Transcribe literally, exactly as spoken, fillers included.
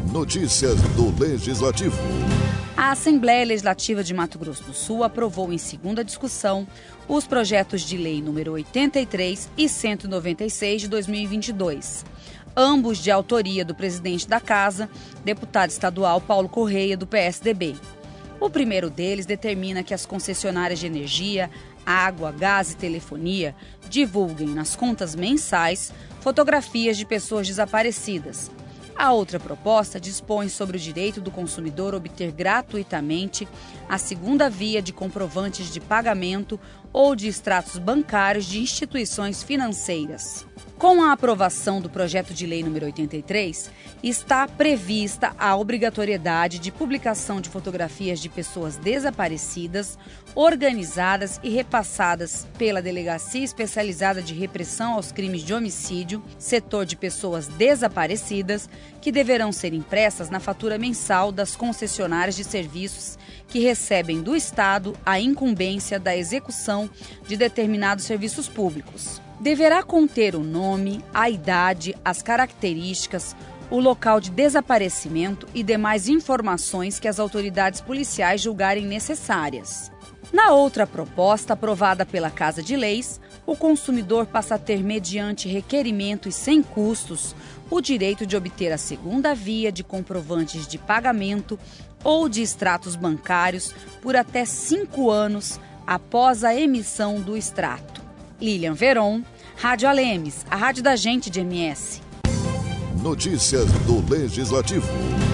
Notícias do Legislativo. A Assembleia Legislativa de Mato Grosso do Sul aprovou em segunda discussão os projetos de lei número oitenta e três e cento e noventa e seis de dois mil e vinte e dois, ambos de autoria do presidente da Casa, deputado estadual Paulo Correia, do P S D B. O primeiro deles determina que as concessionárias de energia, água, gás e telefonia divulguem nas contas mensais fotografias de pessoas desaparecidas. A outra proposta dispõe sobre o direito do consumidor obter gratuitamente a segunda via de comprovantes de pagamento ou de extratos bancários de instituições financeiras. Com a aprovação do projeto de lei número oitenta e três, está prevista a obrigatoriedade de publicação de fotografias de pessoas desaparecidas, organizadas e repassadas pela Delegacia Especializada de Repressão aos Crimes de Homicídio, setor de pessoas desaparecidas, que deverão ser impressas na fatura mensal das concessionárias de serviços que recebem do Estado a incumbência da execução de determinados serviços públicos. Deverá conter o nome, a idade, as características, o local de desaparecimento e demais informações que as autoridades policiais julgarem necessárias. Na outra proposta, aprovada pela Casa de Leis, o consumidor passa a ter, mediante requerimento e sem custos, o direito de obter a segunda via de comprovantes de pagamento ou de extratos bancários por até cinco anos após a emissão do extrato. Lilian Veron, Rádio Alemes, a rádio da gente de M S. Notícias do Legislativo.